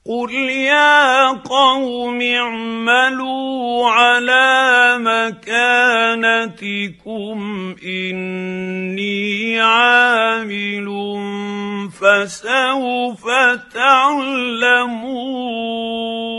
قل يا قوم اعملوا على مكانتكم إني عامل فسوف تعلمون.